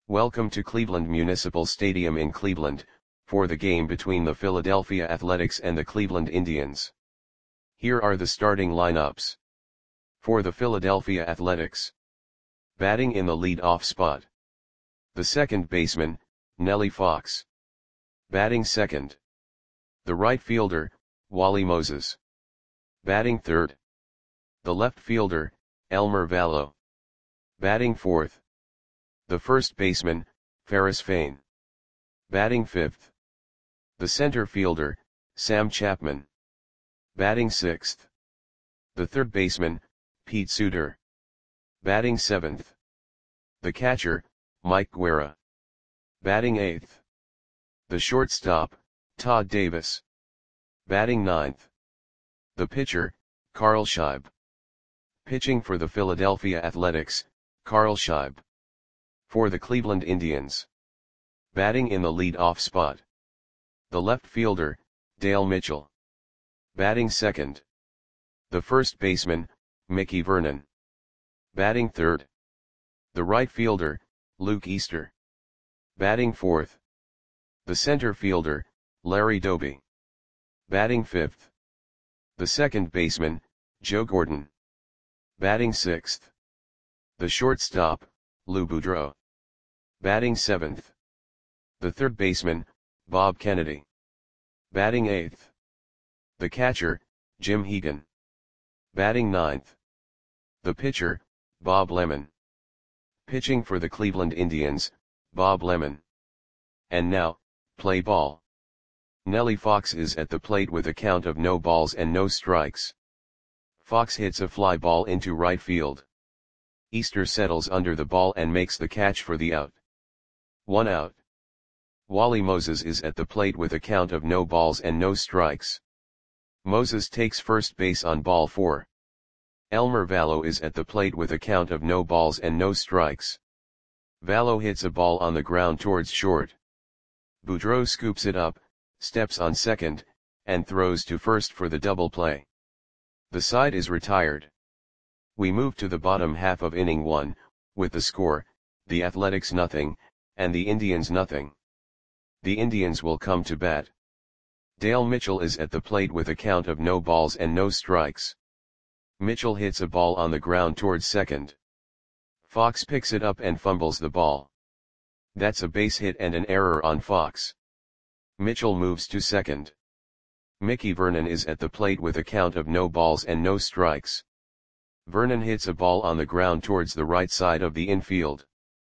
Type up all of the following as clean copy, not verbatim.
Welcome to Cleveland Municipal Stadium in Cleveland, for the game between the Philadelphia Athletics and the Cleveland Indians. Here are the starting lineups. For the Philadelphia Athletics. Batting in the lead-off spot. The second baseman, Nellie Fox. Batting second. The right fielder, Wally Moses. Batting third. The left fielder, Elmer Valo. Batting fourth. The first baseman, Ferris Fain. Batting fifth. The center fielder, Sam Chapman. Batting sixth. The third baseman, Pete Suter. Batting seventh. The catcher, Mike Guerra. Batting eighth. The shortstop, Todd Davis. Batting ninth. The pitcher, Carl Scheib. Pitching for the Philadelphia Athletics, Carl Scheib. For the Cleveland Indians. Batting in the lead-off spot. The left fielder, Dale Mitchell. Batting second. The first baseman, Mickey Vernon. Batting third. The right fielder, Luke Easter. Batting fourth. The center fielder, Larry Doby. Batting fifth. The second baseman, Joe Gordon. Batting sixth. The shortstop, Lou Boudreau. Batting seventh. The third baseman, Bob Kennedy. Batting eighth. The catcher, Jim Hegan. Batting ninth. The pitcher, Bob Lemon. Pitching for the Cleveland Indians, Bob Lemon. And now, play ball. Nellie Fox is at the plate with a count of no balls and no strikes. Fox hits a fly ball into right field. Easter settles under the ball and makes the catch for the out. 1 out. Wally Moses is at the plate with a count of no balls and no strikes. Moses takes first base on ball 4. Elmer Valo is at the plate with a count of no balls and no strikes. Valo hits a ball on the ground towards short. Boudreau scoops it up, steps on second, and throws to first for the double play. The side is retired. We move to the bottom half of inning 1, with the score, the Athletics 0, and the Indians 0. The Indians will come to bat. Dale Mitchell is at the plate with a count of no balls and no strikes. Mitchell hits a ball on the ground towards second. Fox picks it up and fumbles the ball. That's a base hit and an error on Fox. Mitchell moves to second. Mickey Vernon is at the plate with a count of no balls and no strikes. Vernon hits a ball on the ground towards the right side of the infield.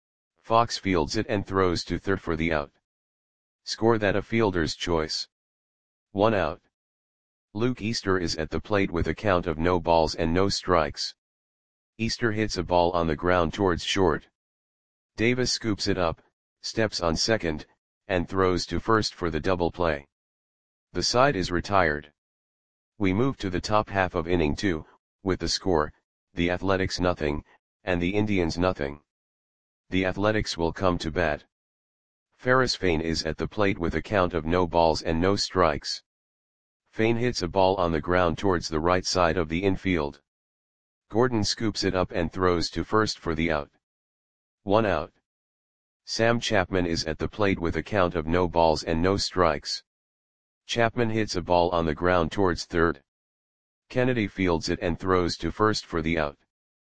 Fox fields it and throws to third for the out. Score that a fielder's choice. 1 out. Luke Easter is at the plate with a count of no balls and no strikes. Easter hits a ball on the ground towards short. Davis scoops it up, steps on second, and throws to first for the double play. The side is retired. We move to the top half of inning 2, with the score, the Athletics 0, and the Indians 0. The Athletics will come to bat. Ferris Fain is at the plate with a count of no balls and no strikes. Fain hits a ball on the ground towards the right side of the infield. Gordon scoops it up and throws to first for the out. 1 out. Sam Chapman is at the plate with a count of no balls and no strikes. Chapman hits a ball on the ground towards third. Kennedy fields it and throws to first for the out.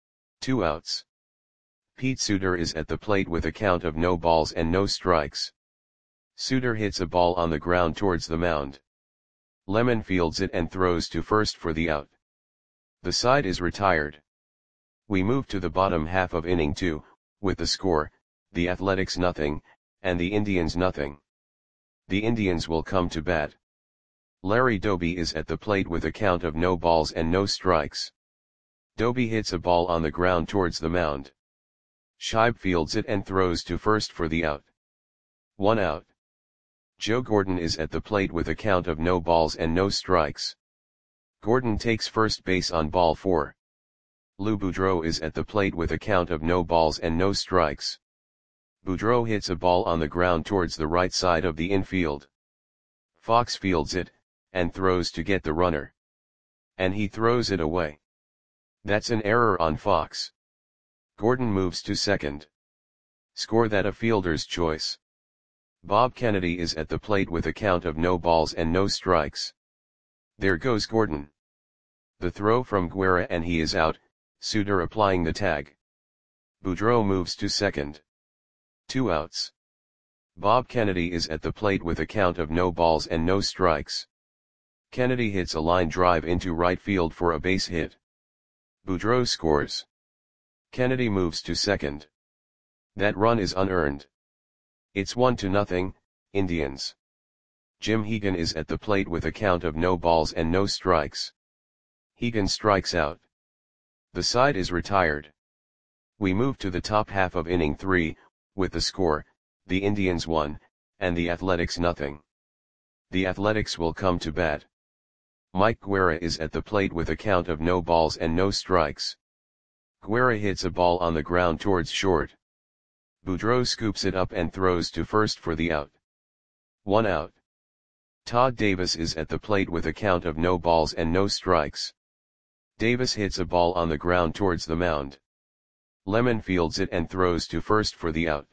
2 outs. Pete Suter is at the plate with a count of no balls and no strikes. Suter hits a ball on the ground towards the mound. Lemon fields it and throws to first for the out. The side is retired. We move to the bottom half of inning 2, with the score, the Athletics 0, and the Indians 0. The Indians will come to bat. Larry Doby is at the plate with a count of no balls and no strikes. Doby hits a ball on the ground towards the mound. Scheib fields it and throws to first for the out. 1 out. Joe Gordon is at the plate with a count of no balls and no strikes. Gordon takes first base on ball 4. Lou Boudreau is at the plate with a count of no balls and no strikes. Boudreau hits a ball on the ground towards the right side of the infield. Fox fields it, and throws to get the runner. And he throws it away. That's an error on Fox. Gordon moves to second. Score that a fielder's choice. Bob Kennedy is at the plate with a count of no balls and no strikes. There goes Gordon. The throw from Guerra and he is out, Suter applying the tag. Boudreau moves to second. 2 outs. Bob Kennedy is at the plate with a count of no balls and no strikes. Kennedy hits a line drive into right field for a base hit. Boudreau scores. Kennedy moves to second. That run is unearned. It's 1-0, Indians. Jim Hegan is at the plate with a count of no balls and no strikes. Hegan strikes out. The side is retired. We move to the top half of inning 3, with the score, the Indians 1, and the Athletics 0. The Athletics will come to bat. Mike Guerra is at the plate with a count of no balls and no strikes. Guerra hits a ball on the ground towards short. Boudreau scoops it up and throws to first for the out. 1 out. Todd Davis is at the plate with a count of no balls and no strikes. Davis hits a ball on the ground towards the mound. Lemon fields it and throws to first for the out.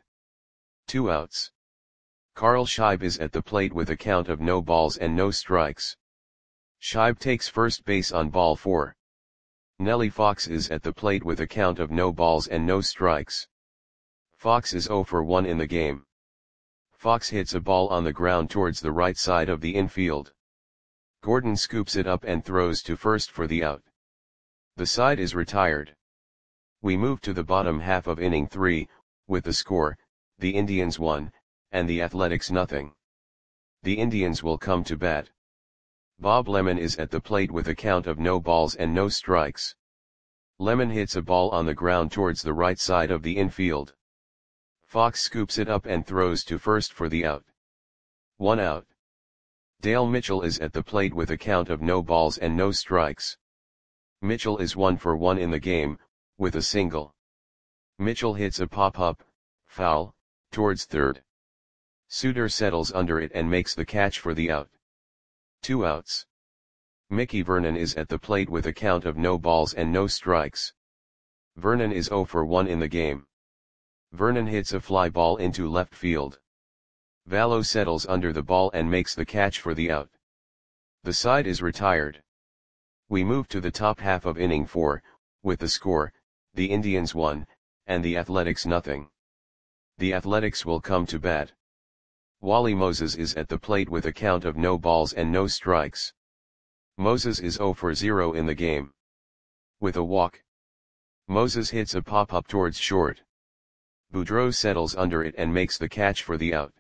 2 outs. Carl Scheib is at the plate with a count of no balls and no strikes. Scheib takes first base on ball 4. Nellie Fox is at the plate with a count of no balls and no strikes. Fox is 0 for 1 in the game. Fox hits a ball on the ground towards the right side of the infield. Gordon scoops it up and throws to first for the out. The side is retired. We move to the bottom half of inning 3, with the score, the Indians 1, and the Athletics 0. The Indians will come to bat. Bob Lemon is at the plate with a count of no balls and no strikes. Lemon hits a ball on the ground towards the right side of the infield. Fox scoops it up and throws to first for the out. 1 out. Dale Mitchell is at the plate with a count of no balls and no strikes. Mitchell is 1 for 1 in the game, with a single. Mitchell hits a pop-up, foul, towards third. Suter settles under it and makes the catch for the out. 2 outs. Mickey Vernon is at the plate with a count of no balls and no strikes. Vernon is 0 for 1 in the game. Vernon hits a fly ball into left field. Vallo settles under the ball and makes the catch for the out. The side is retired. We move to the top half of inning 4, with the score, the Indians 1, and the Athletics 0. The Athletics will come to bat. Wally Moses is at the plate with a count of no balls and no strikes. Moses is 0 for 0 in the game. With a walk. Moses hits a pop-up towards short. Boudreau settles under it and makes the catch for the out.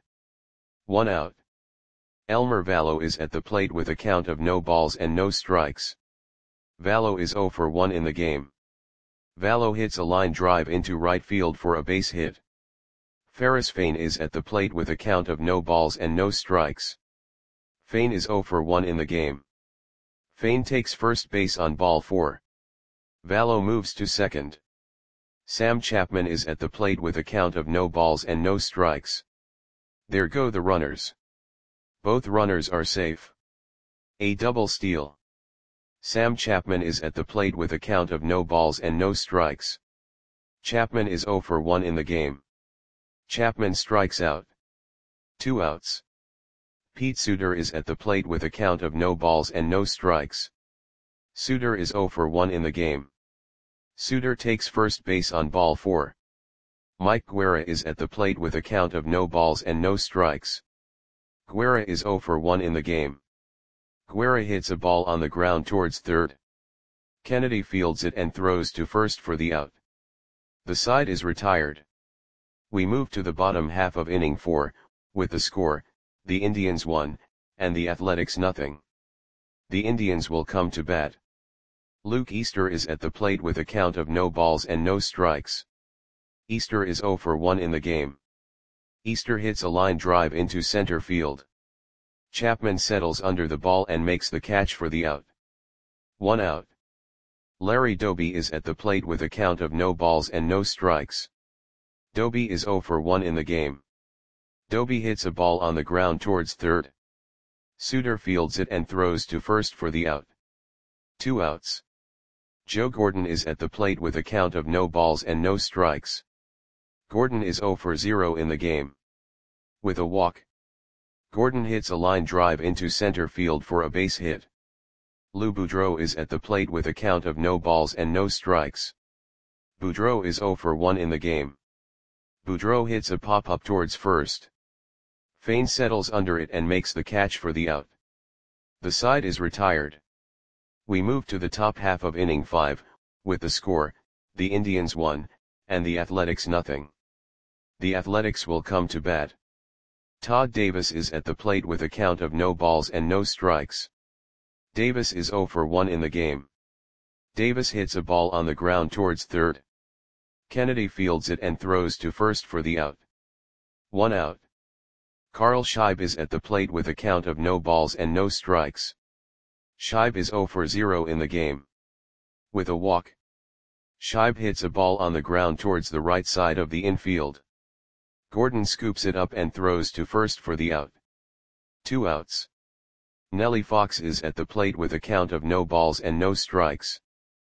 1 out. Elmer Vallo is at the plate with a count of no balls and no strikes. Vallo is 0 for 1 in the game. Vallo hits a line drive into right field for a base hit. Ferris Fain is at the plate with a count of no balls and no strikes. Fain is 0 for 1 in the game. Fain takes first base on ball 4. Vallo moves to second. Sam Chapman is at the plate with a count of no balls and no strikes. There go the runners. Both runners are safe. A double steal. Sam Chapman is at the plate with a count of no balls and no strikes. Chapman is 0 for 1 in the game. Chapman strikes out. 2 outs. Pete Suter is at the plate with a count of no balls and no strikes. Suter is 0 for 1 in the game. Suter takes first base on ball 4. Mike Guerra is at the plate with a count of no balls and no strikes. Guerra is 0 for 1 in the game. Guerra hits a ball on the ground towards third. Kennedy fields it and throws to first for the out. The side is retired. We move to the bottom half of inning 4, with the score, the Indians 1, and the Athletics 0. The Indians will come to bat. Luke Easter is at the plate with a count of no balls and no strikes. Easter is 0 for 1 in the game. Easter hits a line drive into center field. Chapman settles under the ball and makes the catch for the out. 1 out. Larry Doby is at the plate with a count of no balls and no strikes. Doby is 0 for 1 in the game. Doby hits a ball on the ground towards third. Suter fields it and throws to first for the out. 2 outs. Joe Gordon is at the plate with a count of no balls and no strikes. Gordon is 0 for 0 in the game. With a walk, Gordon hits a line drive into center field for a base hit. Lou Boudreau is at the plate with a count of no balls and no strikes. Boudreau is 0 for 1 in the game. Boudreau hits a pop-up towards first. Fain settles under it and makes the catch for the out. The side is retired. We move to the top half of inning 5, with the score, the Indians 1, and the Athletics nothing. The Athletics will come to bat. Todd Davis is at the plate with a count of no balls and no strikes. Davis is 0 for 1 in the game. Davis hits a ball on the ground towards third. Kennedy fields it and throws to first for the out. 1 out. Carl Scheib is at the plate with a count of no balls and no strikes. Scheib is 0 for 0 in the game. With a walk, Scheib hits a ball on the ground towards the right side of the infield. Gordon scoops it up and throws to first for the out. 2 outs. Nellie Fox is at the plate with a count of no balls and no strikes.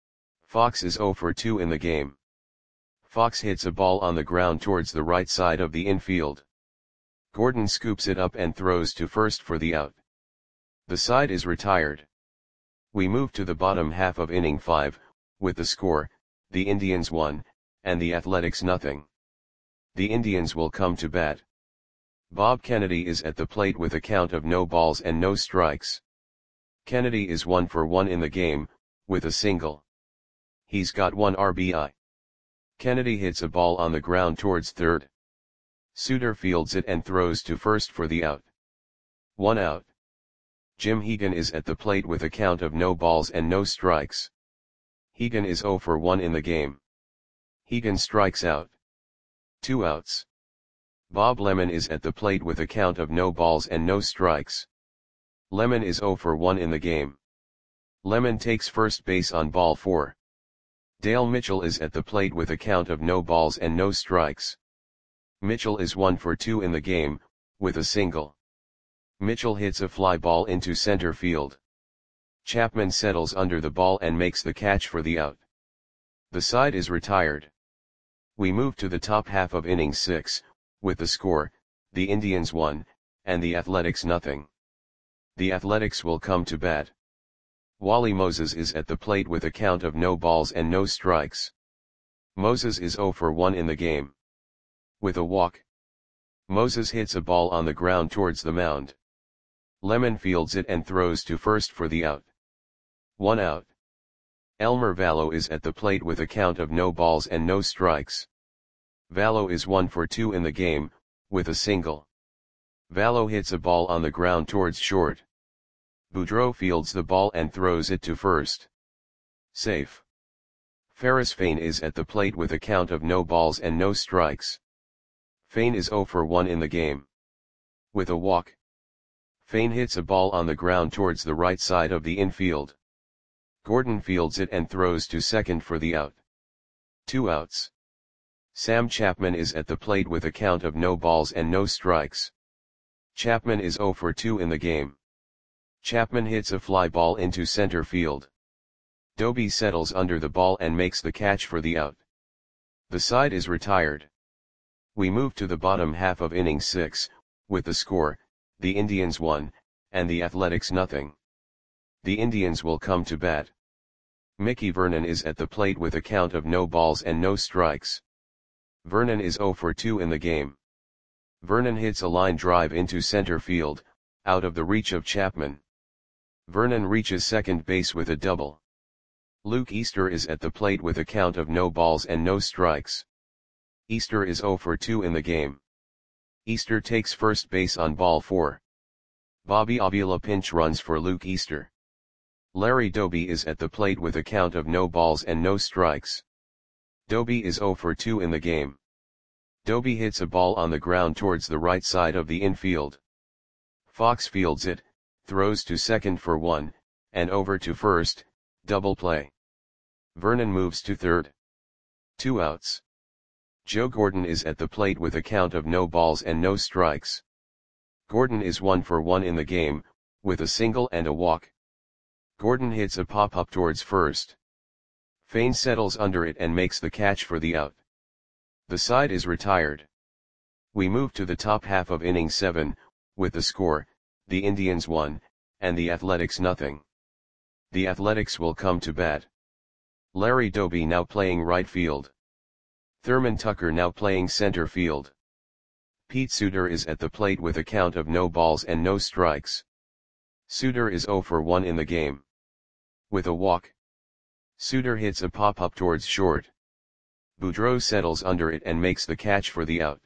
Fox is 0 for 2 in the game. Fox hits a ball on the ground towards the right side of the infield. Gordon scoops it up and throws to first for the out. The side is retired. We move to the bottom half of inning 5, with the score, the Indians 1, and the Athletics nothing. The Indians will come to bat. Bob Kennedy is at the plate with a count of no balls and no strikes. Kennedy is 1 for 1 in the game, with a single. He's got 1 RBI. Kennedy hits a ball on the ground towards third. Suter fields it and throws to first for the out. 1 out. Jim Hegan is at the plate with a count of no balls and no strikes. Hegan is 0 for 1 in the game. Hegan strikes out. 2 outs. Bob Lemon is at the plate with a count of no balls and no strikes. Lemon is 0 for 1 in the game. Lemon takes first base on ball 4. Dale Mitchell is at the plate with a count of no balls and no strikes. Mitchell is 1 for 2 in the game, with a single. Mitchell hits a fly ball into center field. Chapman settles under the ball and makes the catch for the out. The side is retired. We move to the top half of inning 6, with the score, the Indians 1, and the Athletics nothing. The Athletics will come to bat. Wally Moses is at the plate with a count of no balls and no strikes. Moses is 0 for 1 in the game. With a walk, Moses hits a ball on the ground towards the mound. Lemon fields it and throws to first for the out. 1 out. Elmer Vallo is at the plate with a count of no balls and no strikes. Vallo is 1 for 2 in the game, with a single. Vallo hits a ball on the ground towards short. Boudreau fields the ball and throws it to first. Safe. Ferris Fain is at the plate with a count of no balls and no strikes. Fain is 0 for 1 in the game. With a walk, Fain hits a ball on the ground towards the right side of the infield. Gordon fields it and throws to second for the out. 2 outs. Sam Chapman is at the plate with a count of no balls and no strikes. Chapman is 0 for 2 in the game. Chapman hits a fly ball into center field. Doby settles under the ball and makes the catch for the out. The side is retired. We move to the bottom half of inning 6, with the score, the Indians 1, and the Athletics nothing. The Indians will come to bat. Mickey Vernon is at the plate with a count of no balls and no strikes. Vernon is 0 for 2 in the game. Vernon hits a line drive into center field, out of the reach of Chapman. Vernon reaches second base with a double. Luke Easter is at the plate with a count of no balls and no strikes. Easter is 0 for 2 in the game. Easter takes first base on ball 4. Bobby Avila pinch runs for Luke Easter. Larry Doby is at the plate with a count of no balls and no strikes. Doby is 0 for 2 in the game. Doby hits a ball on the ground towards the right side of the infield. Fox fields it, throws to second for 1, and over to first, double play. Vernon moves to third. 2 outs. Joe Gordon is at the plate with a count of no balls and no strikes. Gordon is 1 for 1 in the game, with a single and a walk. Gordon hits a pop-up towards first. Fain settles under it and makes the catch for the out. The side is retired. We move to the top half of inning 7, with the score, the Indians 1, and the Athletics nothing. The Athletics will come to bat. Larry Doby now playing right field. Thurman Tucker now playing center field. Pete Suter is at the plate with a count of no balls and no strikes. Suter is 0 for 1 in the game. With a walk. Suter hits a pop-up towards short. Boudreau settles under it and makes the catch for the out.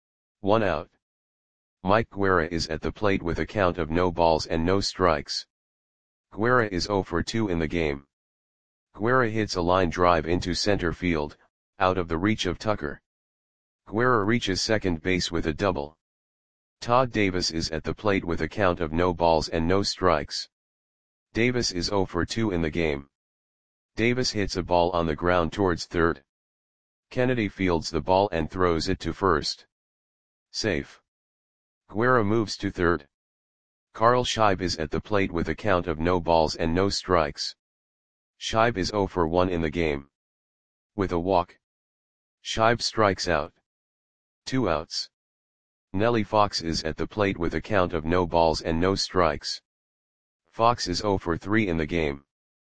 1 out. Mike Guerra is at the plate with a count of no balls and no strikes. Guerra is 0 for 2 in the game. Guerra hits a line drive into center field, out of the reach of Tucker. Guerra reaches second base with a double. Todd Davis is at the plate with a count of no balls and no strikes. Davis is 0 for 2 in the game. Davis hits a ball on the ground towards third. Kennedy fields the ball and throws it to first. Safe. Guerra moves to third. Carl Scheib is at the plate with a count of no balls and no strikes. Scheib is 0 for 1 in the game. With a walk. Scheib strikes out. 2 outs. Nellie Fox is at the plate with a count of no balls and no strikes. Fox is 0 for 3 in the game.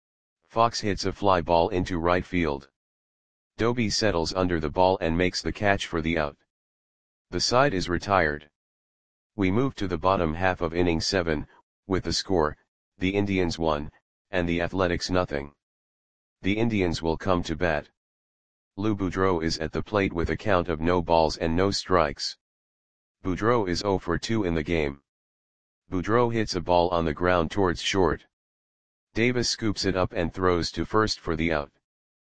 Fox hits a fly ball into right field. Doby settles under the ball and makes the catch for the out. The side is retired. We move to the bottom half of inning 7, with the score, the Indians 1, and the Athletics nothing. The Indians will come to bat. Lou Boudreau is at the plate with a count of no balls and no strikes. Boudreau is 0 for 2 in the game. Boudreau hits a ball on the ground towards short. Davis scoops it up and throws to first for the out.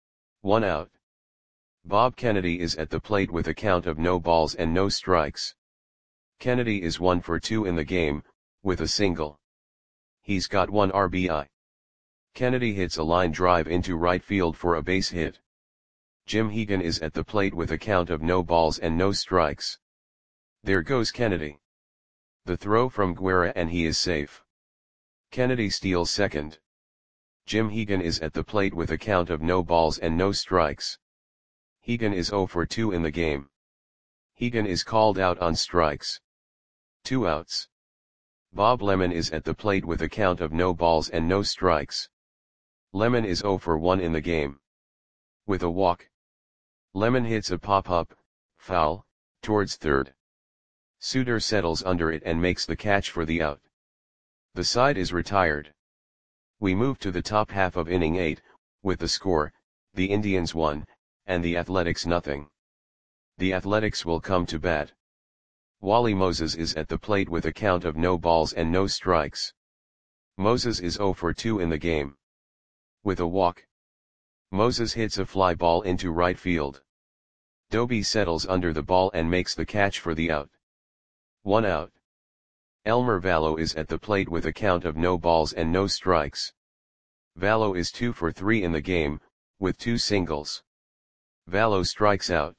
1 out. Bob Kennedy is at the plate with a count of no balls and no strikes. Kennedy is 1 for 2 in the game, with a single. He's got 1 RBI. Kennedy hits a line drive into right field for a base hit. Jim Hegan is at the plate with a count of no balls and no strikes. There goes Kennedy. The throw from Guerra and he is safe. Kennedy steals second. Jim Hegan is at the plate with a count of no balls and no strikes. Hegan is 0 for 2 in the game. Hegan is called out on strikes. 2 outs. Bob Lemon is at the plate with a count of no balls and no strikes. Lemon is 0 for 1 in the game. With a walk. Lemon hits a pop-up, foul, towards third. Suter settles under it and makes the catch for the out. The side is retired. We move to the top half of inning 8, with the score, the Indians 1, and the Athletics nothing. The Athletics will come to bat. Wally Moses is at the plate with a count of no balls and no strikes. Moses is 0 for 2 in the game. With a walk. Moses hits a fly ball into right field. Doby settles under the ball and makes the catch for the out. 1 out. Elmer Vallo is at the plate with a count of no balls and no strikes. Vallo is 2 for 3 in the game, with 2 singles. Vallo strikes out.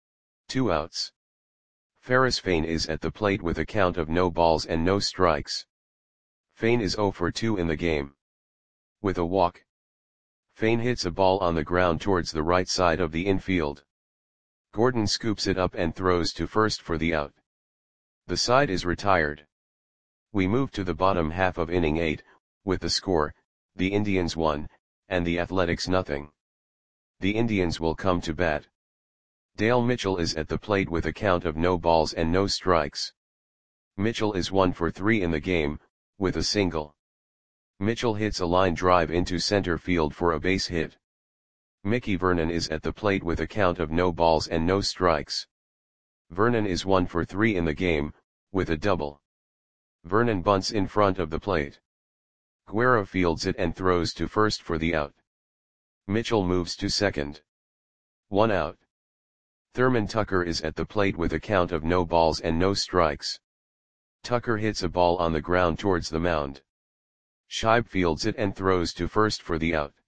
2 outs. Ferris Fain is at the plate with a count of no balls and no strikes. Fain is 0 for 2 in the game. With a walk. Fain hits a ball on the ground towards the right side of the infield. Gordon scoops it up and throws to first for the out. The side is retired. We move to the bottom half of inning 8, with the score, the Indians 1, and the Athletics nothing. The Indians will come to bat. Dale Mitchell is at the plate with a count of no balls and no strikes. Mitchell is 1 for 3 in the game, with a single. Mitchell hits a line drive into center field for a base hit. Mickey Vernon is at the plate with a count of no balls and no strikes. Vernon is 1 for 3 in the game, with a double. Vernon bunts in front of the plate. Guerra fields it and throws to first for the out. Mitchell moves to second. 1 out. Thurman Tucker is at the plate with a count of no balls and no strikes. Tucker hits a ball on the ground towards the mound. Scheib fields it and throws to first for the out.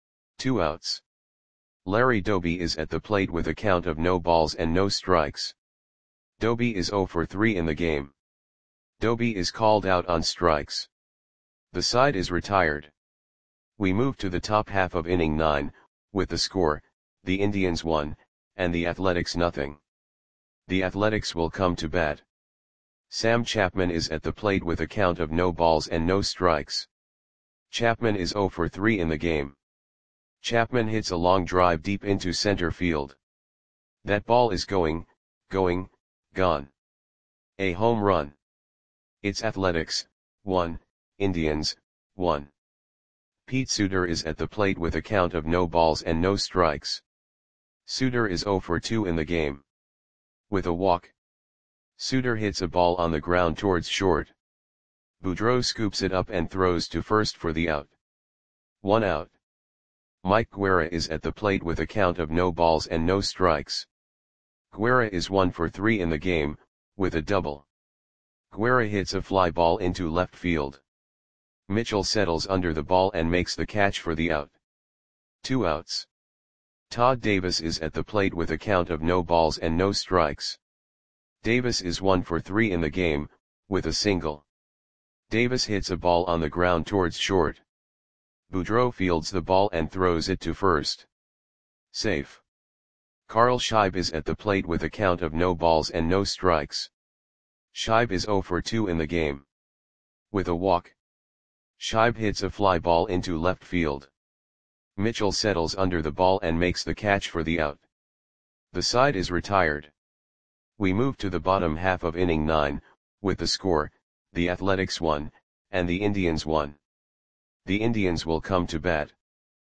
2 outs. Larry Doby is at the plate with a count of no balls and no strikes. Doby is 0 for 3 in the game. Doby is called out on strikes. The side is retired. We move to the top half of inning 9, with the score, the Indians 1, and the Athletics nothing. The Athletics will come to bat. Sam Chapman is at the plate with a count of no balls and no strikes. Chapman is 0 for 3 in the game. Chapman hits a long drive deep into center field. That ball is going, gone. A home run. It's Athletics, 1, Indians, 1. Pete Suter is at the plate with a count of no balls and no strikes. Suter is 0 for 2 in the game. With a walk. Suter hits a ball on the ground towards short. Boudreau scoops it up and throws to first for the out. 1 out. Mike Guerra is at the plate with a count of no balls and no strikes. Guerra is 1 for 3 in the game, with a double. Guerra hits a fly ball into left field. Mitchell settles under the ball and makes the catch for the out. 2 outs. Todd Davis is at the plate with a count of no balls and no strikes. Davis is 1 for 3 in the game, with a single. Davis hits a ball on the ground towards short. Boudreau fields the ball and throws it to first. Safe. Carl Scheib is at the plate with a count of no balls and no strikes. Scheib is 0 for 2 in the game. With a walk. Scheib hits a fly ball into left field. Mitchell settles under the ball and makes the catch for the out. The side is retired. We move to the bottom half of inning 9, with the score, the Athletics 1, and the Indians 1. The Indians will come to bat.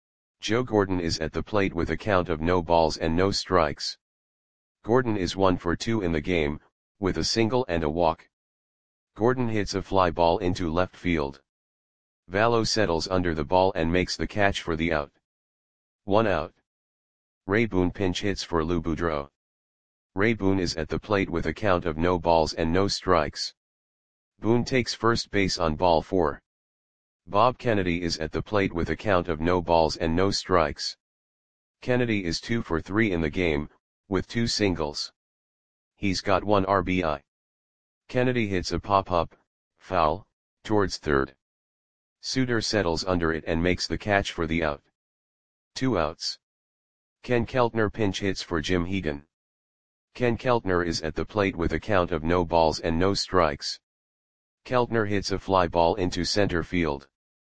Joe Gordon is at the plate with a count of no balls and no strikes. Gordon is 1 for 2 in the game, with a single and a walk. Gordon hits a fly ball into left field. Vallo settles under the ball and makes the catch for the out. 1 out. Ray Boone pinch hits for Lou Boudreau. Ray Boone is at the plate with a count of no balls and no strikes. Boone takes first base on ball 4. Bob Kennedy is at the plate with a count of no balls and no strikes. Kennedy is 2 for 3 in the game, with 2 singles. He's got 1 RBI. Kennedy hits a pop-up, foul, towards third. Suter settles under it and makes the catch for the out. 2 outs. Ken Keltner pinch hits for Jim Hegan. Ken Keltner is at the plate with a count of no balls and no strikes. Keltner hits a fly ball into center field.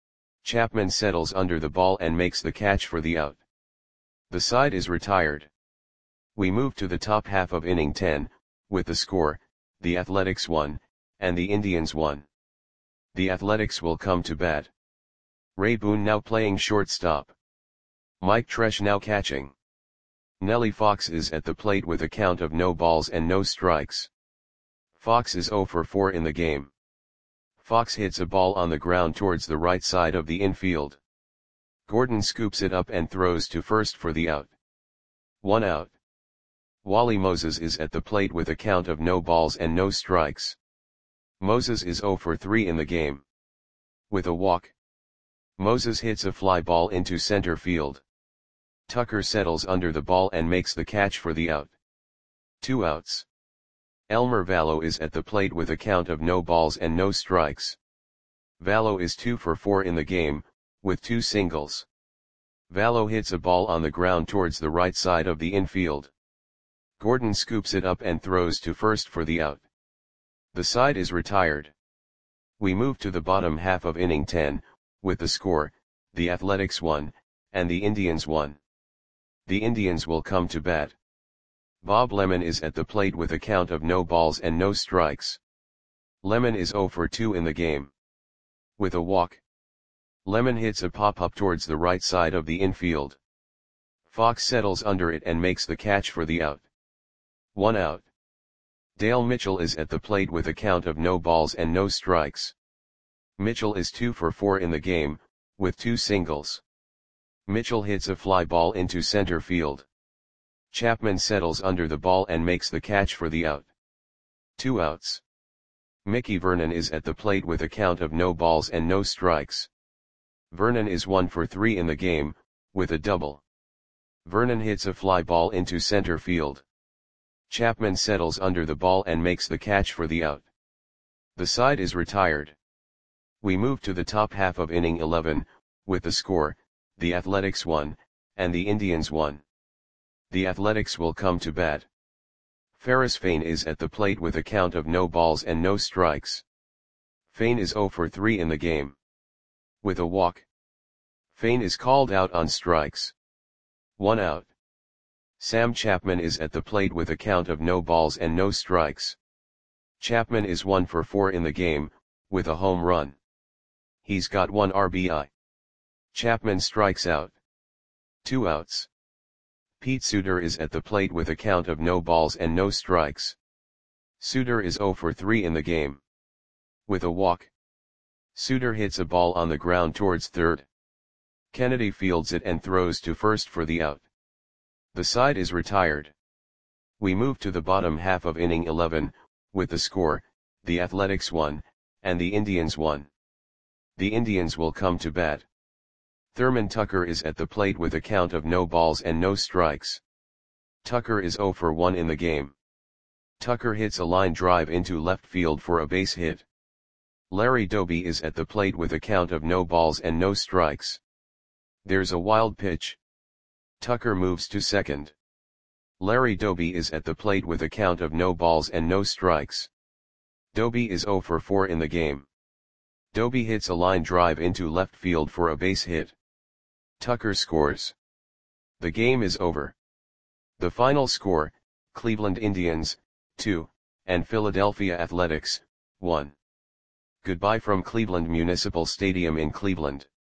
Chapman settles under the ball and makes the catch for the out. The side is retired. We move to the top half of inning 10, with the score, the Athletics 1, and the Indians 1. The Athletics will come to bat. Ray Boone now playing shortstop. Mike Tresh now catching. Nellie Fox is at the plate with a count of no balls and no strikes. Fox is 0 for 4 in the game. Fox hits a ball on the ground towards the right side of the infield. Gordon scoops it up and throws to first for the out. 1 out. Wally Moses is at the plate with a count of no balls and no strikes. Moses is 0 for 3 in the game. With a walk. Moses hits a fly ball into center field. Tucker settles under the ball and makes the catch for the out. 2 outs. Elmer Vallo is at the plate with a count of no balls and no strikes. Vallo is 2 for 4 in the game, with 2 singles. Vallo hits a ball on the ground towards the right side of the infield. Gordon scoops it up and throws to first for the out. The side is retired. We move to the bottom half of inning 10, with the score, the Athletics 1, and the Indians 1. The Indians will come to bat. Bob Lemon is at the plate with a count of no balls and no strikes. Lemon is 0 for 2 in the game. With a walk. Lemon hits a pop-up towards the right side of the infield. Fox settles under it and makes the catch for the out. 1 out. Dale Mitchell is at the plate with a count of no balls and no strikes. Mitchell is 2 for 4 in the game, with 2 singles. Mitchell hits a fly ball into center field. Chapman settles under the ball and makes the catch for the out. 2 outs. Mickey Vernon is at the plate with a count of no balls and no strikes. Vernon is 1 for 3 in the game, with a double. Vernon hits a fly ball into center field. Chapman settles under the ball and makes the catch for the out. The side is retired. We move to the top half of inning 11, with the score, the Athletics 1, and the Indians 1. The Athletics will come to bat. Ferris Fain is at the plate with a count of no balls and no strikes. Fain is 0 for 3 in the game. With a walk. Fain is called out on strikes. 1 out. Sam Chapman is at the plate with a count of no balls and no strikes. Chapman is 1 for 4 in the game, with a home run. He's got 1 RBI. Chapman strikes out. 2 outs. Pete Suter is at the plate with a count of no balls and no strikes. Suter is 0 for 3 in the game. With a walk. Suter hits a ball on the ground towards third. Kennedy fields it and throws to first for the out. The side is retired. We move to the bottom half of inning 11, with the score, the Athletics 1, and the Indians 1. The Indians will come to bat. Thurman Tucker is at the plate with a count of no balls and no strikes. Tucker is 0 for 1 in the game. Tucker hits a line drive into left field for a base hit. Larry Doby is at the plate with a count of no balls and no strikes. There's a wild pitch. Tucker moves to second. Larry Doby is at the plate with a count of no balls and no strikes. Doby is 0 for 4 in the game. Doby hits a line drive into left field for a base hit. Tucker scores. The game is over. The final score, Cleveland Indians, 2, and Philadelphia Athletics, 1. Goodbye from Cleveland Municipal Stadium in Cleveland.